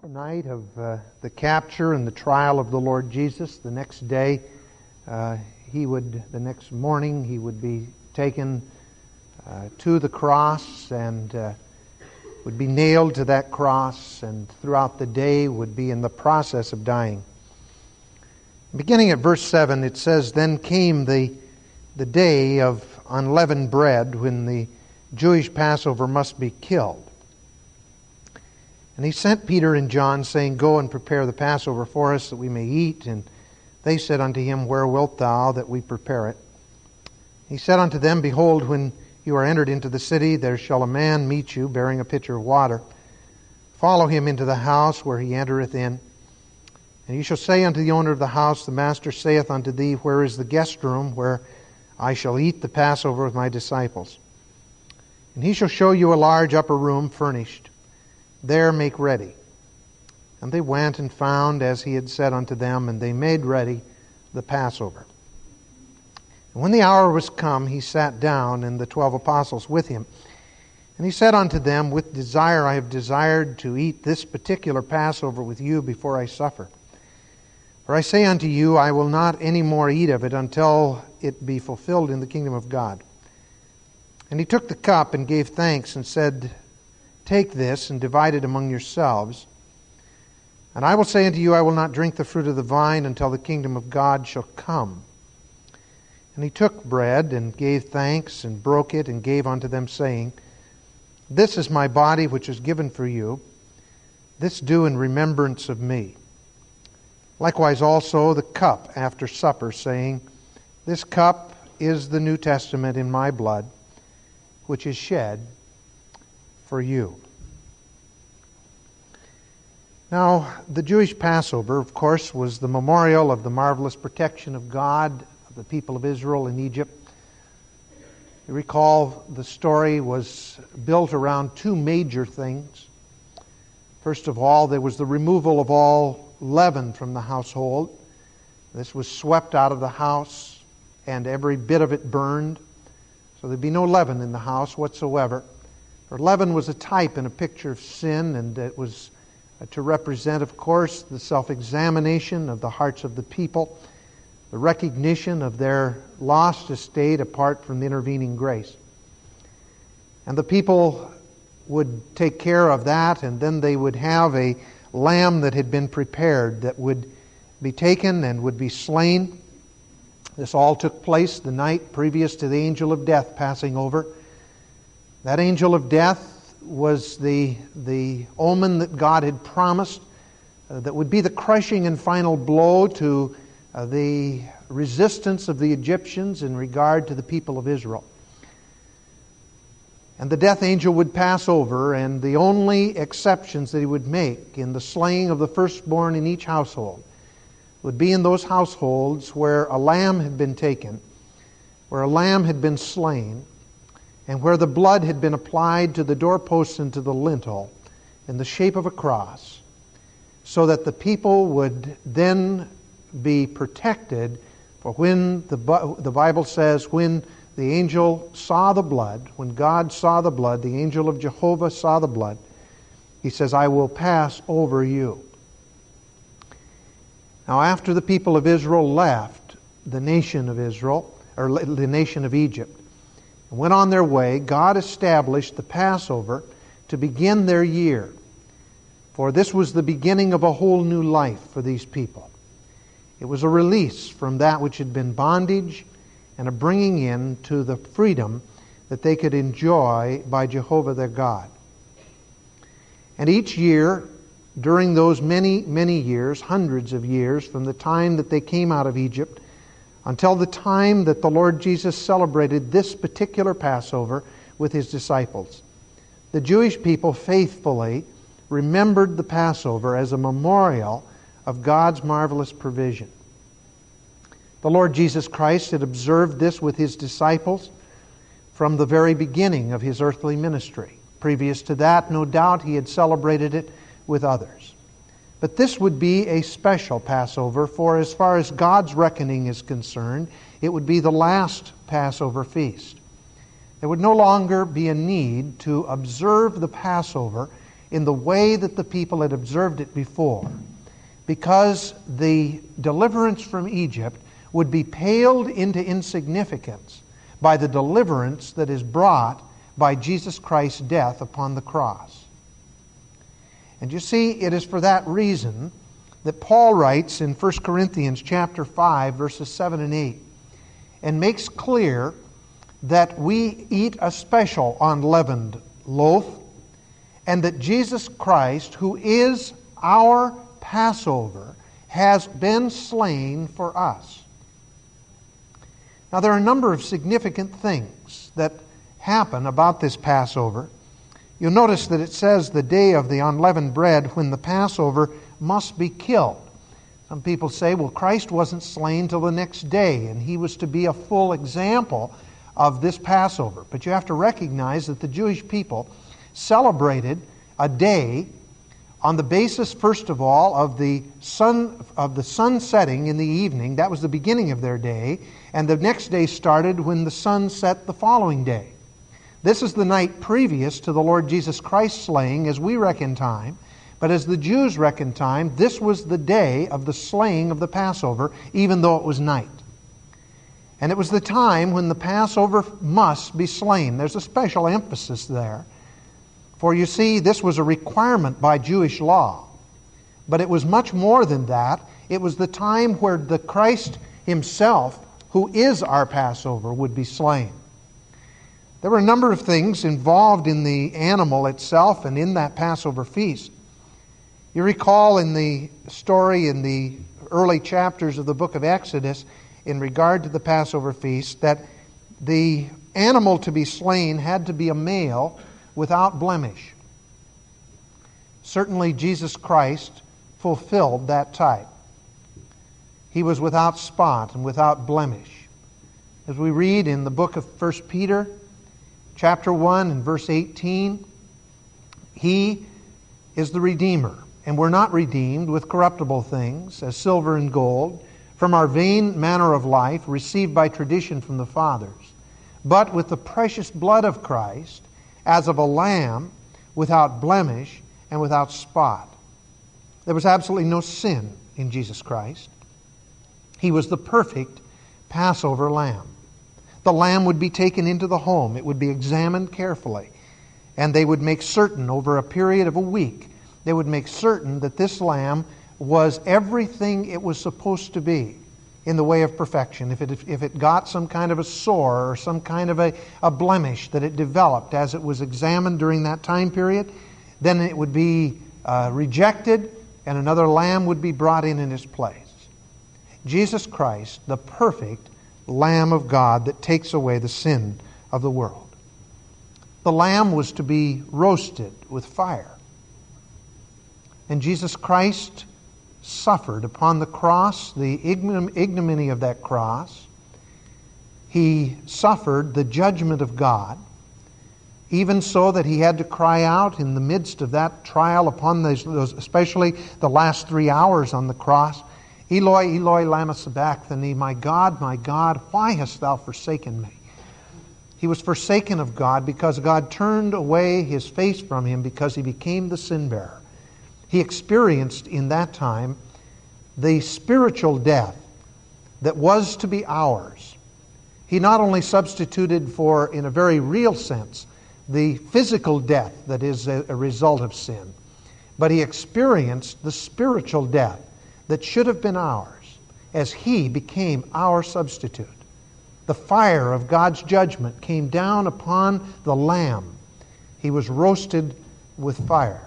Night of the capture and the trial of the Lord Jesus. The next day, the next morning, he would be taken to the cross and would be nailed to that cross, and throughout the day would be in the process of dying. Beginning at verse 7, it says, "Then came the day of unleavened bread, when the Jewish Passover must be killed. And he sent Peter and John, saying, Go and prepare the Passover for us, that we may eat. And they said unto him, Where wilt thou that we prepare it? He said unto them, Behold, when you are entered into the city, there shall a man meet you, bearing a pitcher of water. Follow him into the house where he entereth in. And you shall say unto the owner of the house, The master saith unto thee, Where is the guest room, where I shall eat the Passover with my disciples? And he shall show you a large upper room furnished. There make ready. And they went and found as he had said unto them, and they made ready the Passover. And when the hour was come, he sat down, and the 12 apostles with him. And he said unto them, With desire I have desired to eat this particular Passover with you before I suffer. For I say unto you, I will not any more eat of it until it be fulfilled in the kingdom of God. And he took the cup and gave thanks and said, Take this and divide it among yourselves. And I will say unto you, I will not drink the fruit of the vine until the kingdom of God shall come. And he took bread and gave thanks and broke it and gave unto them, saying, This is my body which is given for you. This do in remembrance of me. Likewise also the cup after supper, saying, This cup is the New Testament in my blood, which is shed for you. Now, the Jewish Passover, of course, was the memorial of the marvelous protection of God of the people of Israel in Egypt. You recall the story was built around two major things. First of all, there was the removal of all leaven from the household. This was swept out of the house, and every bit of it burned. So there'd be no leaven in the house whatsoever. For leaven was a type and a picture of sin, and it was to represent, of course, the self-examination of the hearts of the people, the recognition of their lost estate apart from the intervening grace. And the people would take care of that, and then they would have a lamb that had been prepared that would be taken and would be slain. This all took place the night previous to the angel of death passing over. That angel of death was the omen that God had promised that would be the crushing and final blow to the resistance of the Egyptians in regard to the people of Israel. And the death angel would pass over, and the only exceptions that he would make in the slaying of the firstborn in each household would be in those households where a lamb had been taken, where a lamb had been slain, and where the blood had been applied to the doorposts and to the lintel in the shape of a cross, so that the people would then be protected. For when the Bible says, when the angel saw the blood, when God saw the blood, the angel of Jehovah saw the blood, he says, I will pass over you. Now, after the people of Israel left the nation of Israel, or the nation of Egypt, and went on their way, God established the Passover to begin their year. For this was the beginning of a whole new life for these people. It was a release from that which had been bondage and a bringing in to the freedom that they could enjoy by Jehovah their God. And each year, during those many, many years, hundreds of years, from the time that they came out of Egypt until the time that the Lord Jesus celebrated this particular Passover with His disciples, the Jewish people faithfully remembered the Passover as a memorial of God's marvelous provision. The Lord Jesus Christ had observed this with His disciples from the very beginning of His earthly ministry. Previous to that, no doubt, He had celebrated it with others. But this would be a special Passover, for as far as God's reckoning is concerned, it would be the last Passover feast. There would no longer be a need to observe the Passover in the way that the people had observed it before, because the deliverance from Egypt would be paled into insignificance by the deliverance that is brought by Jesus Christ's death upon the cross. And you see, it is for that reason that Paul writes in 1 Corinthians chapter 5, verses 7 and 8, and makes clear that we eat a special unleavened loaf, and that Jesus Christ, who is our Passover, has been slain for us. Now, there are a number of significant things that happen about this Passover. You'll notice that it says the day of the unleavened bread when the Passover must be killed. Some people say, well, Christ wasn't slain till the next day, and he was to be a full example of this Passover. But you have to recognize that the Jewish people celebrated a day on the basis, first of all, of the sun setting in the evening. That was the beginning of their day, and the next day started when the sun set the following day. This is the night previous to the Lord Jesus Christ's slaying, as we reckon time. But as the Jews reckon time, this was the day of the slaying of the Passover, even though it was night. And it was the time when the Passover must be slain. There's a special emphasis there. For you see, this was a requirement by Jewish law. But it was much more than that. It was the time where the Christ himself, who is our Passover, would be slain. There were a number of things involved in the animal itself and in that Passover feast. You recall in the story in the early chapters of the book of Exodus in regard to the Passover feast that the animal to be slain had to be a male without blemish. Certainly Jesus Christ fulfilled that type. He was without spot and without blemish. As we read in the book of 1 Peter, chapter 1 and verse 18, He is the Redeemer, and we're not redeemed with corruptible things, as silver and gold, from our vain manner of life, received by tradition from the fathers, but with the precious blood of Christ, as of a lamb, without blemish and without spot. There was absolutely no sin in Jesus Christ. He was the perfect Passover lamb. The lamb would be taken into the home. It would be examined carefully. And they would make certain, over a period of a week, they would make certain that this lamb was everything it was supposed to be in the way of perfection. If it got some kind of a sore or some kind of a blemish that it developed as it was examined during that time period, then it would be rejected and another lamb would be brought in its place. Jesus Christ, the perfect Lamb of God that takes away the sin of the world. The lamb was to be roasted with fire. And Jesus Christ suffered upon the cross, the ignominy of that cross. He suffered the judgment of God, even so that he had to cry out in the midst of that trial upon those especially the last 3 hours on the cross, Eloi, Eloi, lama sabachthani, my God, why hast thou forsaken me? He was forsaken of God because God turned away his face from him because he became the sin bearer. He experienced in that time the spiritual death that was to be ours. He not only substituted for, in a very real sense, the physical death that is a result of sin, but he experienced the spiritual death that should have been ours as he became our substitute. The fire of God's judgment came down upon the Lamb. He was roasted with fire.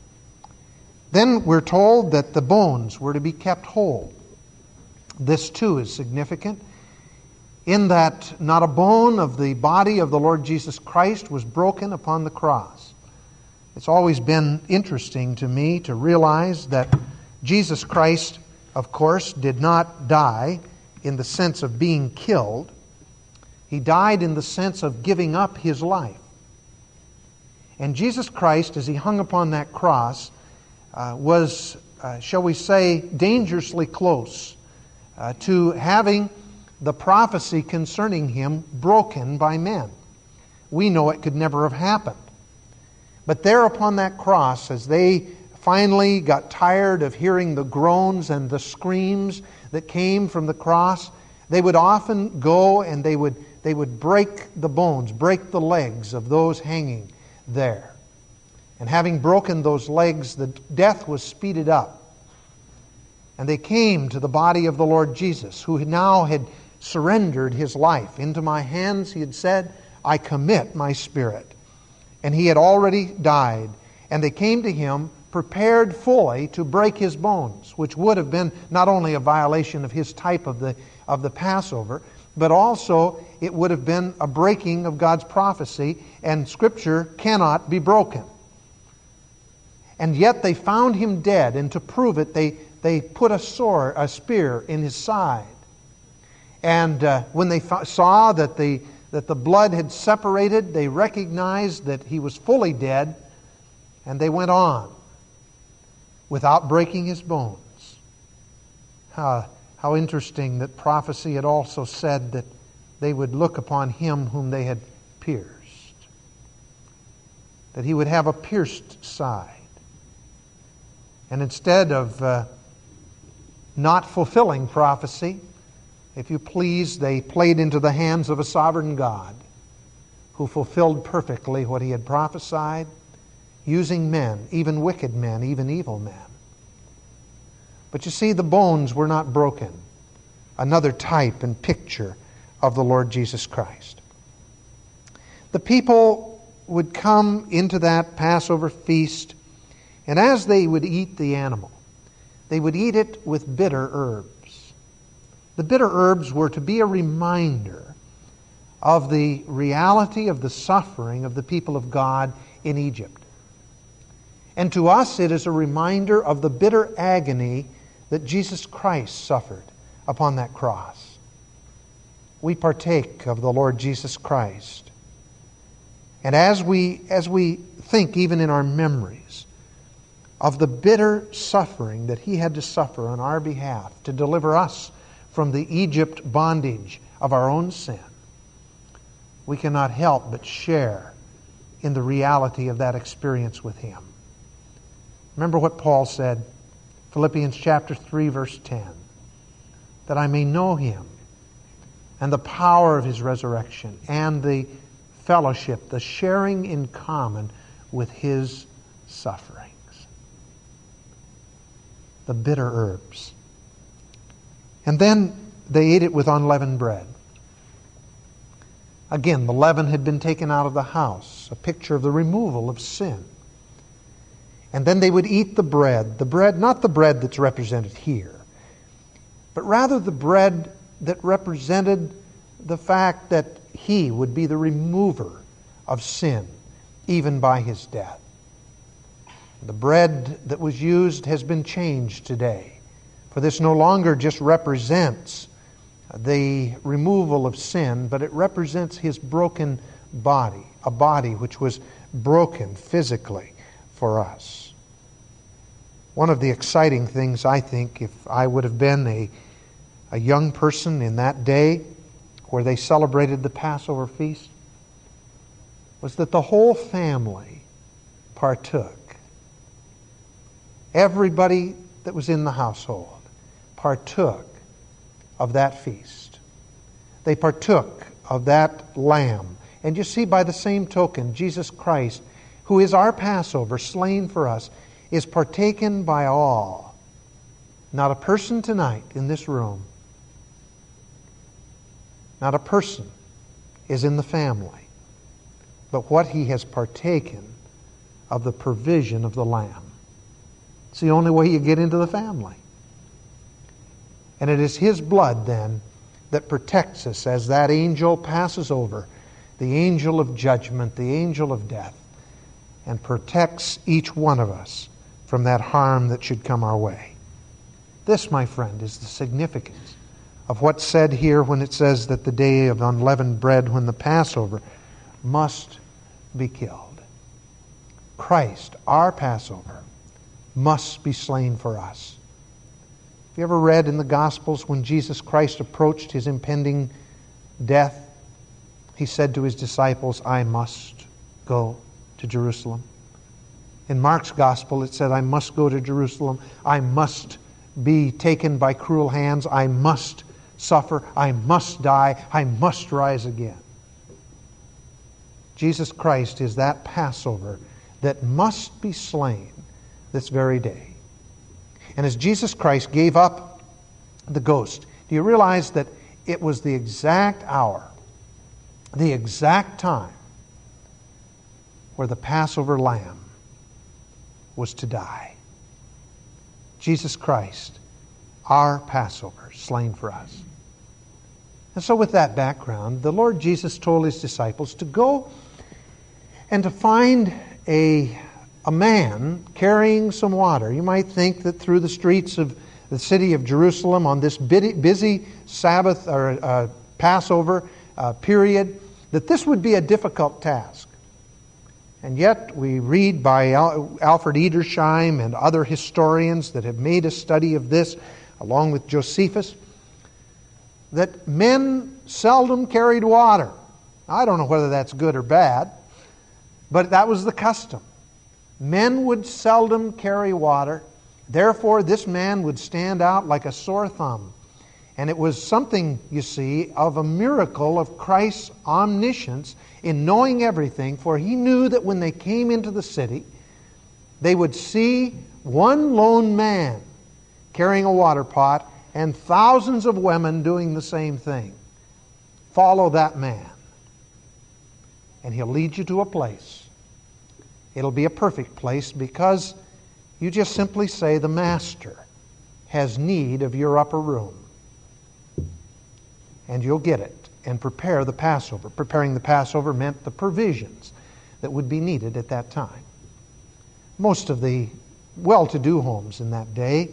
Then we're told that the bones were to be kept whole. This too is significant in that not a bone of the body of the Lord Jesus Christ was broken upon the cross. It's always been interesting to me to realize that Jesus Christ, of course, did not die in the sense of being killed. He died in the sense of giving up his life. And Jesus Christ, as he hung upon that cross, was, shall we say, dangerously close to having the prophecy concerning him broken by men. We know it could never have happened. But there upon that cross, as they finally got tired of hearing the groans and the screams that came from the cross, they would often go and they would break the bones, break the legs of those hanging there. And having broken those legs, the death was speeded up. And they came to the body of the Lord Jesus, who now had surrendered his life. Into my hands, he had said, I commit my spirit. And he had already died. And they came to him prepared fully to break his bones, which would have been not only a violation of his type of the Passover, but also it would have been a breaking of God's prophecy, and Scripture cannot be broken. And yet they found him dead, and to prove it, they put a spear in his side. And when they saw that the blood had separated, they recognized that he was fully dead, and they went on without breaking his bones. How interesting that prophecy had also said that they would look upon him whom they had pierced, that he would have a pierced side. And instead of not fulfilling prophecy, if you please, they played into the hands of a sovereign God who fulfilled perfectly what he had prophesied, using men, even wicked men, even evil men. But you see, the bones were not broken. Another type and picture of the Lord Jesus Christ. The people would come into that Passover feast, and as they would eat the animal, they would eat it with bitter herbs. The bitter herbs were to be a reminder of the reality of the suffering of the people of God in Egypt. And to us, it is a reminder of the bitter agony that Jesus Christ suffered upon that cross. We partake of the Lord Jesus Christ. And as we think, even in our memories, of the bitter suffering that he had to suffer on our behalf to deliver us from the Egypt bondage of our own sin, we cannot help but share in the reality of that experience with him. Remember what Paul said, Philippians chapter 3, verse 10, that I may know him and the power of his resurrection and the fellowship, the sharing in common with his sufferings. The bitter herbs. And then they ate it with unleavened bread. Again, the leaven had been taken out of the house, a picture of the removal of sin. And then they would eat the bread, not the bread that's represented here, but rather the bread that represented the fact that he would be the remover of sin, even by his death. The bread that was used has been changed today, for this no longer just represents the removal of sin, but it represents his broken body, a body which was broken physically for us. One of the exciting things, I think, if I would have been a young person in that day where they celebrated the Passover feast, was that the whole family partook. Everybody that was in the household partook of that feast. They partook of that lamb. And you see, by the same token, Jesus Christ, who is our Passover, slain for us, is partaken by all. Not a person tonight in this room, not a person is in the family, but what he has partaken of the provision of the Lamb. It's the only way you get into the family. And it is his blood then that protects us as that angel passes over, the angel of judgment, the angel of death, and protects each one of us from that harm that should come our way. This, my friend, is the significance of what's said here when it says that the day of unleavened bread, when the Passover must be killed. Christ, our Passover, must be slain for us. Have you ever read in the Gospels when Jesus Christ approached his impending death, he said to his disciples, I must go to Jerusalem. In Mark's gospel, it said, I must go to Jerusalem. I must be taken by cruel hands. I must suffer. I must die. I must rise again. Jesus Christ is that Passover that must be slain this very day. And as Jesus Christ gave up the ghost, do you realize that it was the exact hour, the exact time where the Passover lamb was to die? Jesus Christ, our Passover, slain for us. And so with that background, the Lord Jesus told His disciples to go and to find a man carrying some water. You might think that through the streets of the city of Jerusalem on this busy Sabbath or Passover period, that this would be a difficult task. And yet we read by Alfred Edersheim and other historians that have made a study of this, along with Josephus, that men seldom carried water. I don't know whether that's good or bad, but that was the custom. Men would seldom carry water. Therefore, this man would stand out like a sore thumb. And it was something, you see, of a miracle of Christ's omniscience in knowing everything, for He knew that when they came into the city, they would see one lone man carrying a water pot and thousands of women doing the same thing. Follow that man, and He'll lead you to a place. It'll be a perfect place because you just simply say, the Master has need of your upper room. And you'll get it and prepare the Passover. Preparing the Passover meant the provisions that would be needed at that time. Most of the well-to-do homes in that day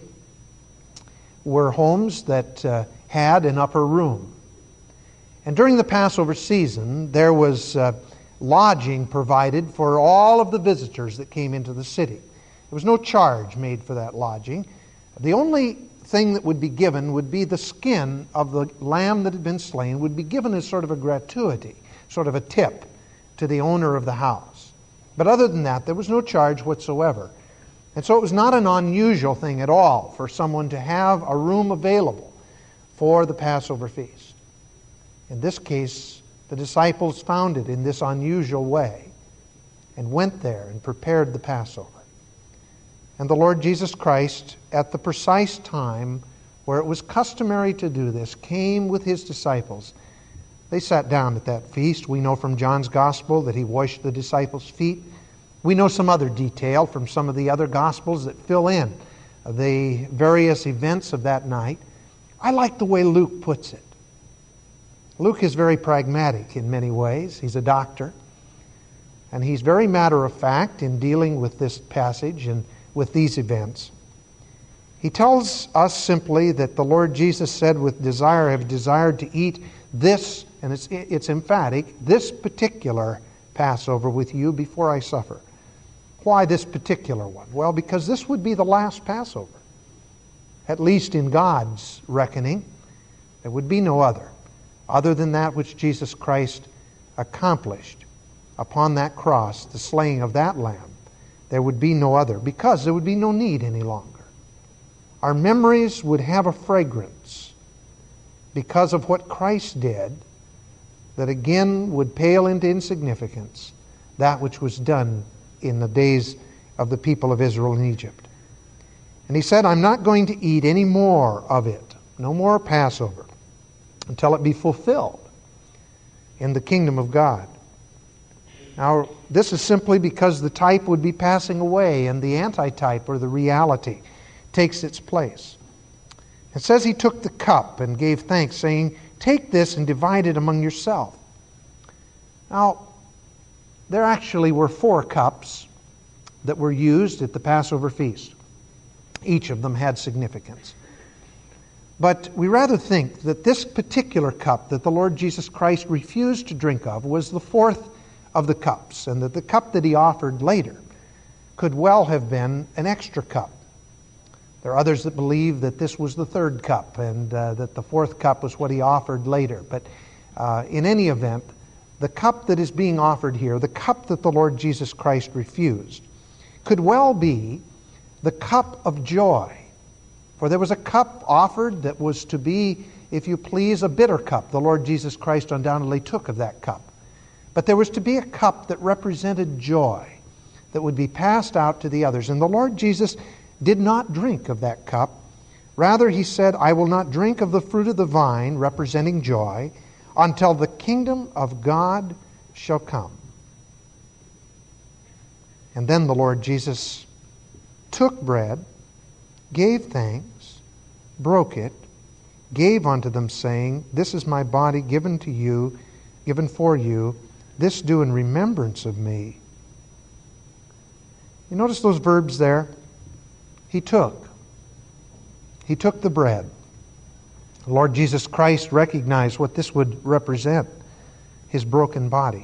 were homes that had an upper room. And during the Passover season, there was lodging provided for all of the visitors that came into the city. There was no charge made for that lodging. The only thing that would be given would be the skin of the lamb that had been slain would be given as sort of a gratuity, sort of a tip to the owner of the house. But other than that, there was no charge whatsoever. And so it was not an unusual thing at all for someone to have a room available for the Passover feast. In this case, the disciples found it in this unusual way and went there and prepared the Passover. And the Lord Jesus Christ, at the precise time where it was customary to do this, came with His disciples. They sat down at that feast. We know from John's Gospel that He washed the disciples' feet. We know some other detail from some of the other Gospels that fill in the various events of that night. I like the way Luke puts it. Luke is very pragmatic in many ways. He's a doctor. And he's very matter-of-fact in dealing with this passage and with these events. He tells us simply that the Lord Jesus said, with desire, I have desired to eat this, and it's emphatic, this particular Passover with you before I suffer. Why this particular one? Well, because this would be the last Passover. At least in God's reckoning, there would be no other than that which Jesus Christ accomplished upon that cross, the slaying of that lamb. There would be no other, because there would be no need any longer. Our memories would have a fragrance because of what Christ did that again would pale into insignificance that which was done in the days of the people of Israel in Egypt. And He said, I'm not going to eat any more of it, no more Passover, until it be fulfilled in the kingdom of God. Now, this is simply because the type would be passing away and the antitype, or the reality, takes its place. It says He took the cup and gave thanks, saying, take this and divide it among yourself. Now, there actually were 4 cups that were used at the Passover feast. Each of them had significance. But we rather think that this particular cup that the Lord Jesus Christ refused to drink of was the 4th of the cups, and that the cup that He offered later could well have been an extra cup. There are others that believe that this was the 3rd cup, and that the 4th cup was what He offered later. But in any event, the cup that is being offered here, the cup that the Lord Jesus Christ refused, could well be the cup of joy. For there was a cup offered that was to be, if you please, a bitter cup. The Lord Jesus Christ undoubtedly took of that cup. But there was to be a cup that represented joy that would be passed out to the others. And the Lord Jesus did not drink of that cup. Rather, he said, I will not drink of the fruit of the vine, representing joy, until the kingdom of God shall come. And then the Lord Jesus took bread, gave thanks, broke it, gave unto them, saying, This is my body given to you, given for you. This do in remembrance of me. You notice those verbs there? He took. He took the bread. The Lord Jesus Christ recognized what this would represent, His broken body.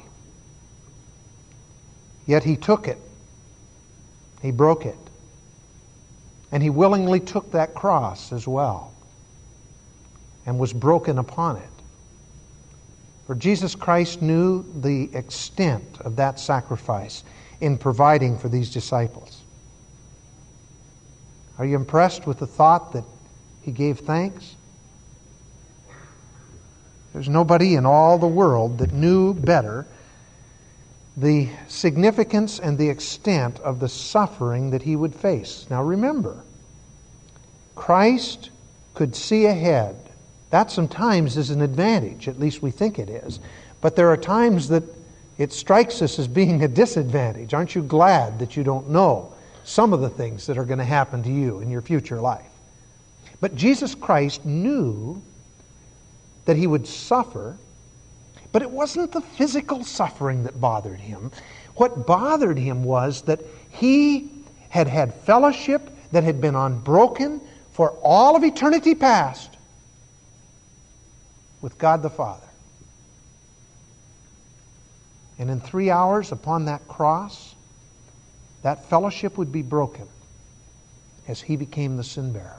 Yet He took it. He broke it. And He willingly took that cross as well and was broken upon it. For Jesus Christ knew the extent of that sacrifice in providing for these disciples. Are you impressed with the thought that He gave thanks? There's nobody in all the world that knew better the significance and the extent of the suffering that He would face. Now remember, Christ could see ahead. That sometimes is an advantage, at least we think it is. But there are times that it strikes us as being a disadvantage. Aren't you glad that you don't know some of the things that are going to happen to you in your future life? But Jesus Christ knew that He would suffer, but it wasn't the physical suffering that bothered Him. What bothered Him was that He had had fellowship that had been unbroken for all of eternity past with God the Father. And in 3 hours upon that cross, that fellowship would be broken as He became the sin bearer.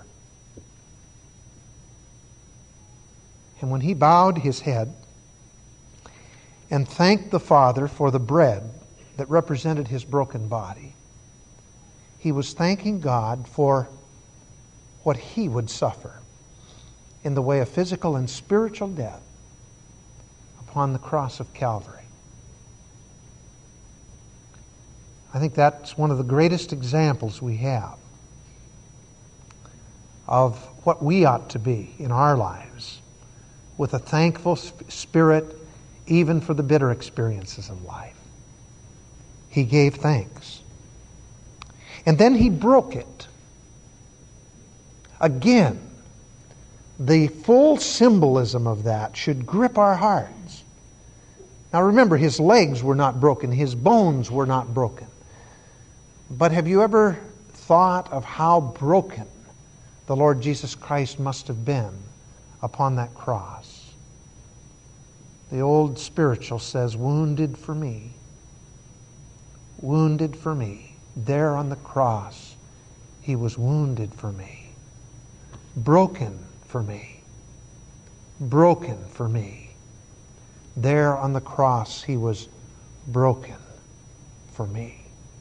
And when He bowed His head and thanked the Father for the bread that represented His broken body, He was thanking God for what He would suffer in the way of physical and spiritual death upon the cross of Calvary. I think that's one of the greatest examples we have of what we ought to be in our lives, with a thankful spirit even for the bitter experiences of life. He gave thanks. And then He broke it. Again, the full symbolism of that should grip our hearts. Now remember, His legs were not broken, His bones were not broken. But have you ever thought of how broken the Lord Jesus Christ must have been upon that cross? The old spiritual says, wounded for me. Wounded for me. There on the cross, He was wounded for me. Broken for me. Broken for me. There on the cross, He was broken for me.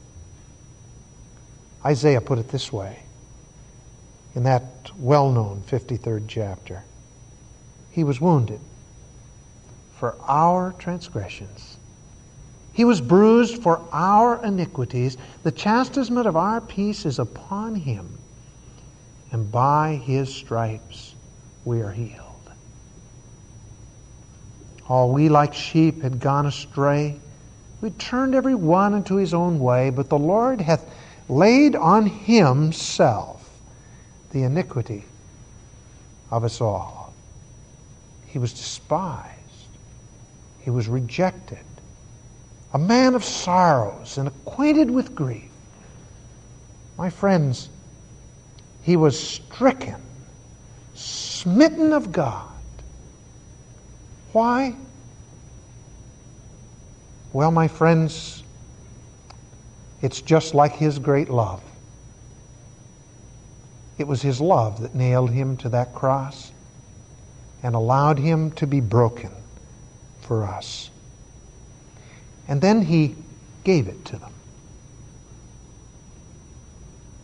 Isaiah put it this way in that well-known 53rd chapter. He was wounded for our transgressions. He was bruised for our iniquities. The chastisement of our peace is upon Him, and by His stripes we are healed. All we like sheep had gone astray. We turned every one into his own way, but the Lord hath laid on Himself the iniquity of us all. He was despised. He was rejected. A man of sorrows and acquainted with grief. My friends, He was stricken, smitten of God. Why? Well, my friends, it's just like His great love. It was His love that nailed Him to that cross and allowed Him to be broken for us. And then He gave it to them.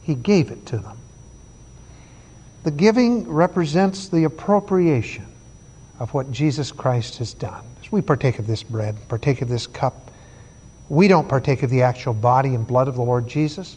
He gave it to them. The giving represents the appropriation of what Jesus Christ has done. As we partake of this bread, partake of this cup, we don't partake of the actual body and blood of the Lord Jesus.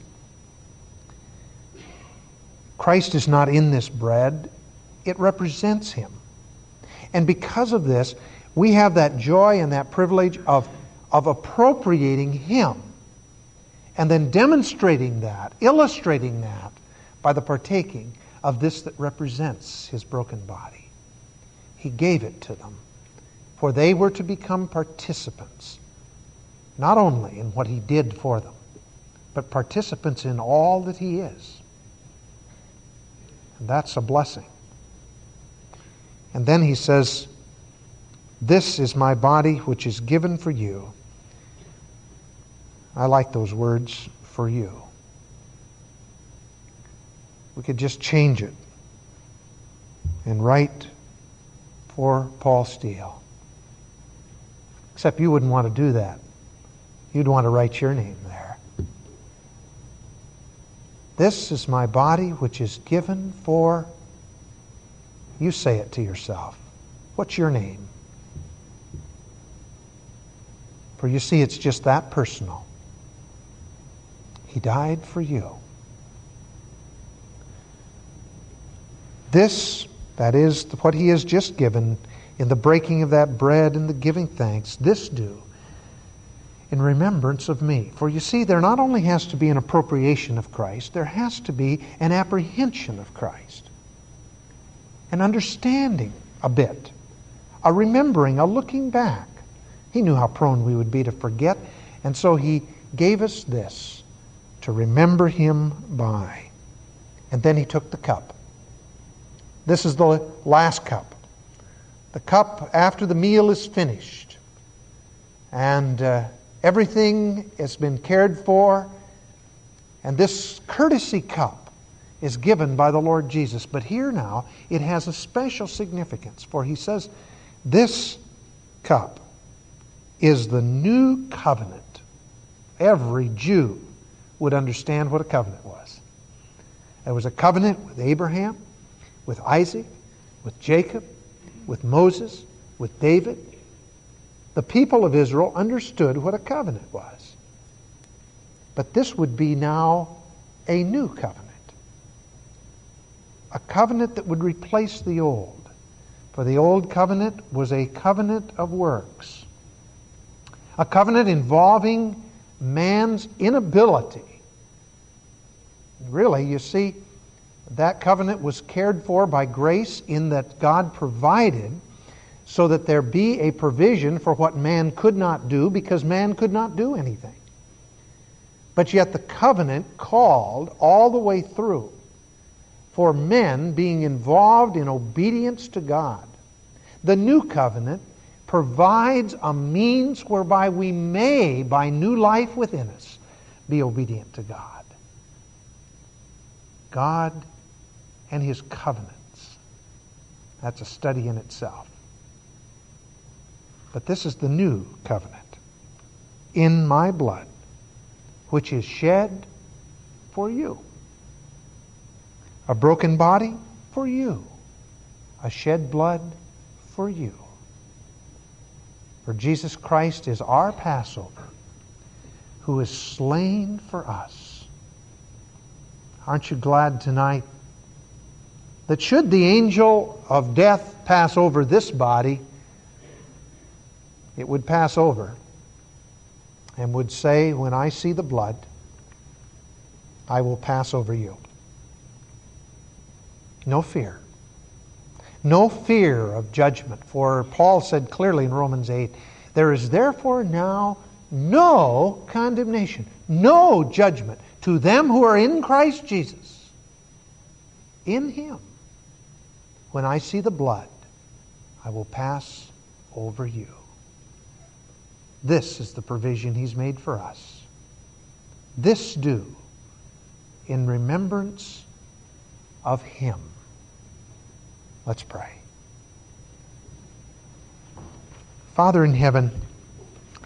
Christ is not in this bread. It represents Him. And because of this, we have that joy and that privilege of appropriating Him and then demonstrating that, illustrating that by the partaking of this that represents His broken body. He gave it to them, for they were to become participants, not only in what He did for them, but participants in all that He is. And that's a blessing. And then He says, "This is my body which is given for you." I like those words, "for you." We could just change it and write "for Paul Steele." Except you wouldn't want to do that. You'd want to write your name there. "This is my body which is given for..." You say it to yourself. What's your name? For you see, it's just that personal. He died for you. This, that is, what He has just given in the breaking of that bread and the giving thanks, this do in remembrance of me. For you see, there not only has to be an appropriation of Christ, there has to be an apprehension of Christ. An understanding a bit. A remembering, a looking back. He knew how prone we would be to forget, and so He gave us this to remember Him by. And then He took the cup. This is the last cup. The cup after the meal is finished. And everything has been cared for. And this courtesy cup is given by the Lord Jesus. But here now, it has a special significance. For He says, this cup is the new covenant. Every Jew would understand what a covenant was. There was a covenant with Abraham, with Isaac, with Jacob, with Moses, with David. The people of Israel understood what a covenant was. But this would be now a new covenant. A covenant that would replace the old. For the old covenant was a covenant of works. A covenant involving man's inability. Really, you see, that covenant was cared for by grace in that God provided so that there be a provision for what man could not do, because man could not do anything. But yet the covenant called all the way through for men being involved in obedience to God. The new covenant provides a means whereby we may, by new life within us, be obedient to God. God and His covenants. That's a study in itself. But this is the new covenant. In my blood, which is shed for you. A broken body for you. A shed blood for you. For Jesus Christ is our Passover, who is slain for us. Aren't you glad tonight that should the angel of death pass over this body, it would pass over and would say, when I see the blood, I will pass over you. No fear. No fear of judgment. For Paul said clearly in Romans 8, there is therefore now no condemnation, no judgment to them who are in Christ Jesus. In Him. When I see the blood, I will pass over you. This is the provision He's made for us. This do in remembrance of Him. Let's pray. Father in heaven,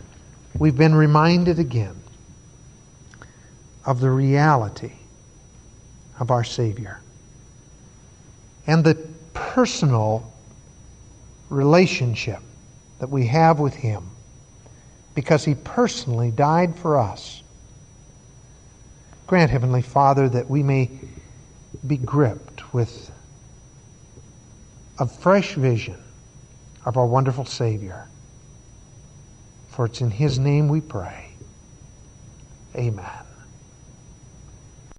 we've been reminded again of the reality of our Savior and the personal relationship that we have with Him because He personally died for us. Grant, Heavenly Father, that we may be gripped with a fresh vision of our wonderful Savior. For it's in His name we pray. Amen.